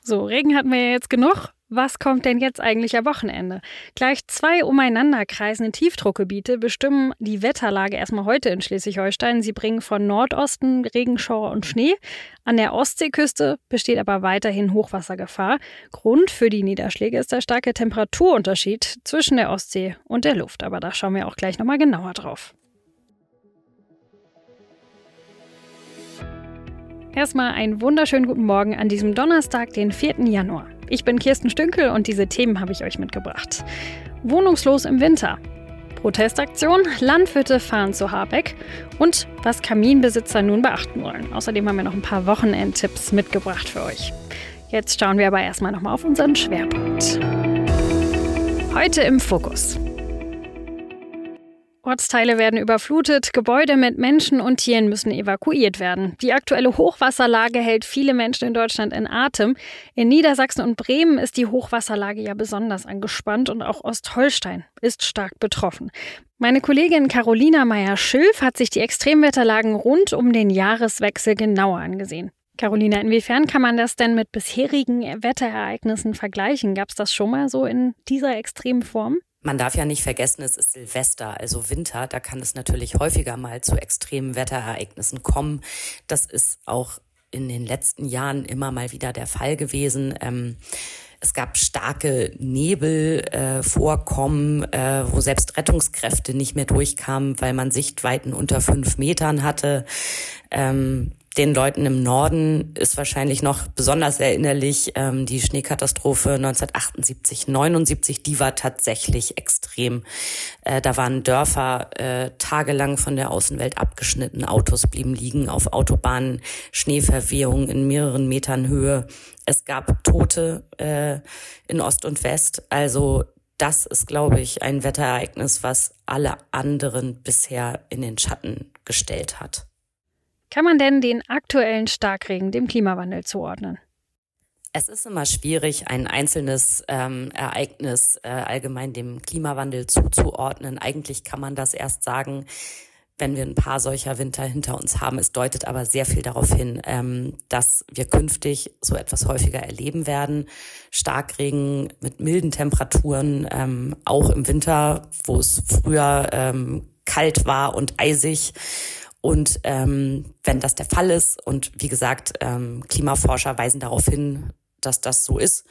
So, Regen hatten wir ja jetzt genug. Was kommt denn jetzt eigentlich am Wochenende? Gleich 2 umeinander kreisende Tiefdruckgebiete bestimmen die Wetterlage erstmal heute in Schleswig-Holstein. Sie bringen von Nordosten Regenschauer und Schnee. An der Ostseeküste besteht aber weiterhin Hochwassergefahr. Grund für die Niederschläge ist der starke Temperaturunterschied zwischen der Ostsee und der Luft. Aber da schauen wir auch gleich nochmal genauer drauf. Erstmal einen wunderschönen guten Morgen an diesem Donnerstag, den 4. Januar. Ich bin Kirsten Stünkel und diese Themen habe ich euch mitgebracht. Wohnungslos im Winter. Protestaktion, Landwirte fahren zu Habeck und was Kaminbesitzer nun beachten wollen. Außerdem haben wir noch ein paar Wochenendtipps mitgebracht für euch. Jetzt schauen wir aber erstmal nochmal auf unseren Schwerpunkt. Heute im Fokus. Ortsteile werden überflutet, Gebäude mit Menschen und Tieren müssen evakuiert werden. Die aktuelle Hochwasserlage hält viele Menschen in Deutschland in Atem. In Niedersachsen und Bremen ist die Hochwasserlage ja besonders angespannt und auch Ostholstein ist stark betroffen. Meine Kollegin Carolina Meyer-Schilf hat sich die Extremwetterlagen rund um den Jahreswechsel genauer angesehen. Carolina, inwiefern kann man das denn mit bisherigen Wetterereignissen vergleichen? Gab es das schon mal so in dieser extremen Form? Man darf ja nicht vergessen, es ist Silvester, also Winter. Da kann es natürlich häufiger mal zu extremen Wetterereignissen kommen. Das ist auch in den letzten Jahren immer mal wieder der Fall gewesen. Es gab starke Nebelvorkommen, wo selbst Rettungskräfte nicht mehr durchkamen, weil man Sichtweiten unter 5 Metern hatte. Den Leuten im Norden ist wahrscheinlich noch besonders erinnerlich die Schneekatastrophe 1978, 79, die war tatsächlich extrem. Da waren Dörfer tagelang von der Außenwelt abgeschnitten, Autos blieben liegen auf Autobahnen, Schneeverwehungen in mehreren Metern Höhe. Es gab Tote in Ost und West, also das ist, glaube ich, ein Wetterereignis, was alle anderen bisher in den Schatten gestellt hat. Kann man denn den aktuellen Starkregen dem Klimawandel zuordnen? Es ist immer schwierig, ein einzelnes Ereignis allgemein dem Klimawandel zuzuordnen. Eigentlich kann man das erst sagen, wenn wir ein paar solcher Winter hinter uns haben. Es deutet aber sehr viel darauf hin, dass wir künftig so etwas häufiger erleben werden. Starkregen mit milden Temperaturen, auch im Winter, wo es früher kalt war und eisig. Und wenn das der Fall ist, und wie gesagt, Klimaforscher weisen darauf hin, dass das so ist,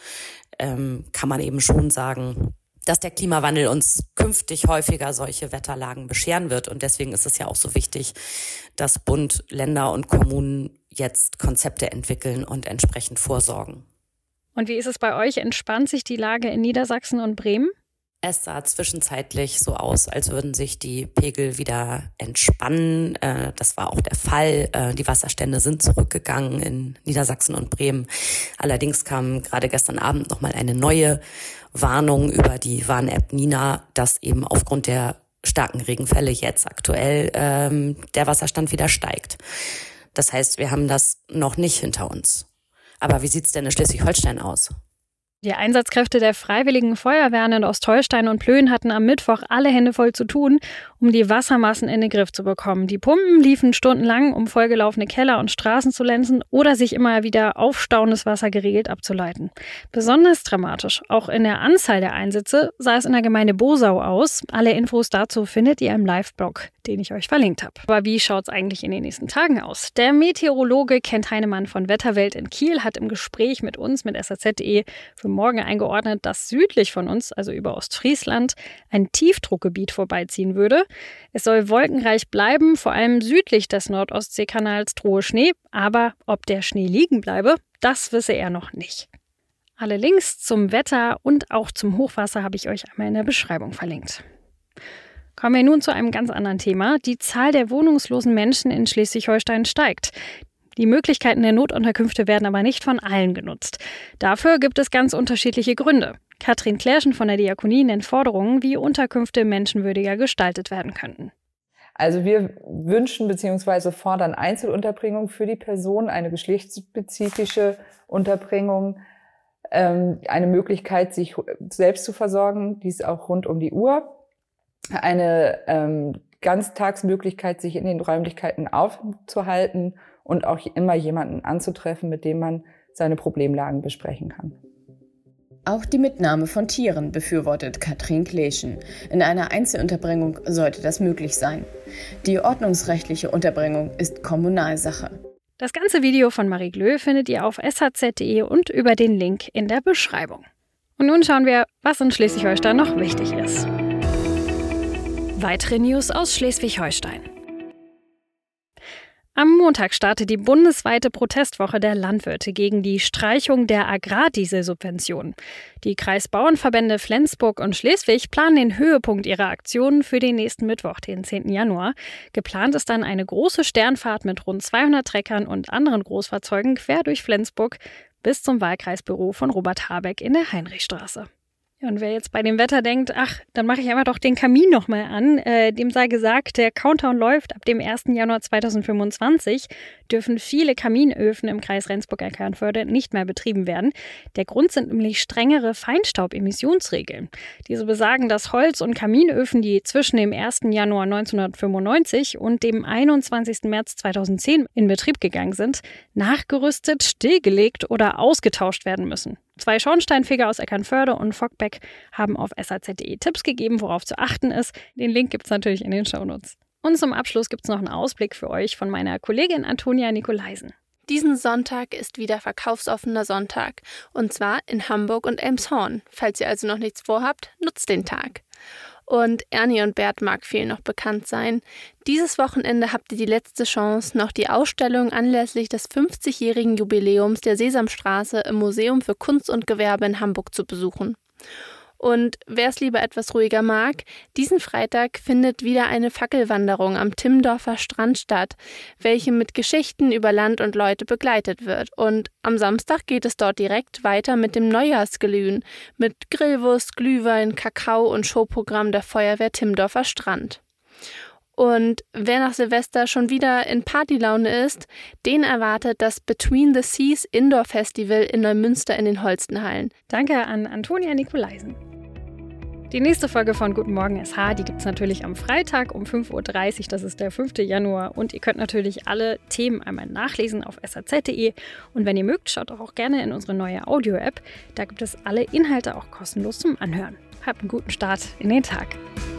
kann man eben schon sagen, dass der Klimawandel uns künftig häufiger solche Wetterlagen bescheren wird. Und deswegen ist es ja auch so wichtig, dass Bund, Länder und Kommunen jetzt Konzepte entwickeln und entsprechend vorsorgen. Und wie ist es bei euch? Entspannt sich die Lage in Niedersachsen und Bremen? Es sah zwischenzeitlich so aus, als würden sich die Pegel wieder entspannen. Das war auch der Fall. Die Wasserstände sind zurückgegangen in Niedersachsen und Bremen. Allerdings kam gerade gestern Abend nochmal eine neue Warnung über die Warn-App Nina, dass eben aufgrund der starken Regenfälle jetzt aktuell der Wasserstand wieder steigt. Das heißt, wir haben das noch nicht hinter uns. Aber wie sieht's denn in Schleswig-Holstein aus? Die Einsatzkräfte der Freiwilligen Feuerwehren in Ostholstein und Plön hatten am Mittwoch alle Hände voll zu tun, um die Wassermassen in den Griff zu bekommen. Die Pumpen liefen stundenlang, um vollgelaufene Keller und Straßen zu lenzen oder sich immer wieder aufstauendes Wasser geregelt abzuleiten. Besonders dramatisch, auch in der Anzahl der Einsätze, sah es in der Gemeinde Bosau aus. Alle Infos dazu findet ihr im Live-Blog, den ich euch verlinkt habe. Aber wie schaut es eigentlich in den nächsten Tagen aus? Der Meteorologe Kent Heinemann von Wetterwelt in Kiel hat im Gespräch mit uns, mit SAZ.de, für morgen eingeordnet, dass südlich von uns, also über Ostfriesland, ein Tiefdruckgebiet vorbeiziehen würde. Es soll wolkenreich bleiben, vor allem südlich des Nordostseekanals drohe Schnee, aber ob der Schnee liegen bleibe, das wisse er noch nicht. Alle Links zum Wetter und auch zum Hochwasser habe ich euch einmal in der Beschreibung verlinkt. Kommen wir nun zu einem ganz anderen Thema. Die Zahl der wohnungslosen Menschen in Schleswig-Holstein steigt. Die Möglichkeiten der Notunterkünfte werden aber nicht von allen genutzt. Dafür gibt es ganz unterschiedliche Gründe. Katrin Klärschen von der Diakonie nennt Forderungen, wie Unterkünfte menschenwürdiger gestaltet werden könnten. Also wir wünschen bzw. fordern Einzelunterbringung für die Person, eine geschlechtsspezifische Unterbringung, eine Möglichkeit, sich selbst zu versorgen, dies auch rund um die Uhr, eine Ganztagsmöglichkeit, sich in den Räumlichkeiten aufzuhalten und auch immer jemanden anzutreffen, mit dem man seine Problemlagen besprechen kann. Auch die Mitnahme von Tieren befürwortet Katrin Kleeschen. In einer Einzelunterbringung sollte das möglich sein. Die ordnungsrechtliche Unterbringung ist Kommunalsache. Das ganze Video von Marie Glö findet ihr auf shz.de und über den Link in der Beschreibung. Und nun schauen wir, was in Schleswig-Holstein noch wichtig ist. Weitere News aus Schleswig-Holstein. Am Montag startet die bundesweite Protestwoche der Landwirte gegen die Streichung der Agrardieselsubventionen. Die Kreisbauernverbände Flensburg und Schleswig planen den Höhepunkt ihrer Aktionen für den nächsten Mittwoch, den 10. Januar. Geplant ist dann eine große Sternfahrt mit rund 200 Treckern und anderen Großfahrzeugen quer durch Flensburg bis zum Wahlkreisbüro von Robert Habeck in der Heinrichstraße. Und wer jetzt bei dem Wetter denkt, ach, dann mache ich einfach doch den Kamin nochmal an, dem sei gesagt, der Countdown läuft. Ab dem 1. Januar 2025 dürfen viele Kaminöfen im Kreis Rendsburg-Eckernförde nicht mehr betrieben werden. Der Grund sind nämlich strengere Feinstaubemissionsregeln. Diese besagen, dass Holz- und Kaminöfen, die zwischen dem 1. Januar 1995 und dem 21. März 2010 in Betrieb gegangen sind, nachgerüstet, stillgelegt oder ausgetauscht werden müssen. 2 Schornsteinfeger aus Eckernförde und Fockbeck haben auf shz.de Tipps gegeben, worauf zu achten ist. Den Link gibt es natürlich in den Shownotes. Und zum Abschluss gibt es noch einen Ausblick für euch von meiner Kollegin Antonia Nikolaisen. Diesen Sonntag ist wieder verkaufsoffener Sonntag. Und zwar in Hamburg und Elmshorn. Falls ihr also noch nichts vorhabt, nutzt den Tag. Und Ernie und Bert mag vielen noch bekannt sein. Dieses Wochenende habt ihr die letzte Chance, noch die Ausstellung anlässlich des 50-jährigen Jubiläums der Sesamstraße im Museum für Kunst und Gewerbe in Hamburg zu besuchen. Und wer es lieber etwas ruhiger mag, diesen Freitag findet wieder eine Fackelwanderung am Timmendorfer Strand statt, welche mit Geschichten über Land und Leute begleitet wird. Und am Samstag geht es dort direkt weiter mit dem Neujahrsglühen, mit Grillwurst, Glühwein, Kakao und Showprogramm der Feuerwehr Timmendorfer Strand. Und wer nach Silvester schon wieder in Partylaune ist, den erwartet das Between the Seas Indoor Festival in Neumünster in den Holstenhallen. Danke an Antonia Nikolaisen. Die nächste Folge von Guten Morgen SH, die gibt es natürlich am Freitag um 5.30 Uhr, das ist der 5. Januar. Und ihr könnt natürlich alle Themen einmal nachlesen auf shz.de. Und wenn ihr mögt, schaut auch gerne in unsere neue Audio-App. Da gibt es alle Inhalte auch kostenlos zum Anhören. Habt einen guten Start in den Tag.